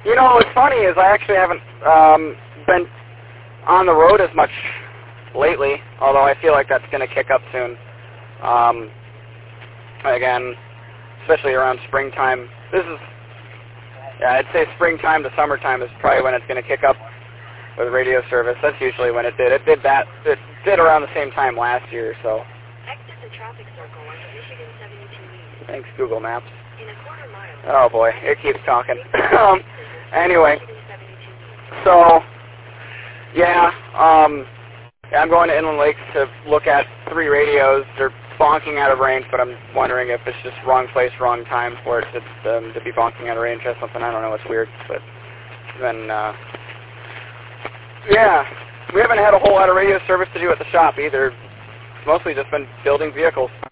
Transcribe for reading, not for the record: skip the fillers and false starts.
You know, what's funny is I actually haven't been on the road as much lately, although I feel like that's going to kick up soon. Again, especially around springtime. I'd say springtime to summertime is probably when it's going to kick up with radio service. That's usually when it did. It did around the same time last year, so. Exit the traffic circle onto Michigan 72 Thanks, Google Maps. in a quarter mile. Oh boy, it keeps talking. Anyway, so, yeah, I'm going to Inland Lakes to look at 3 radios. They're bonking out of range, but I'm wondering if it's just wrong place, wrong time for it to be bonking out of range or something. I don't know. It's weird, but then, yeah, we haven't had a whole lot of radio service to do at the shop either. It's mostly just been building vehicles.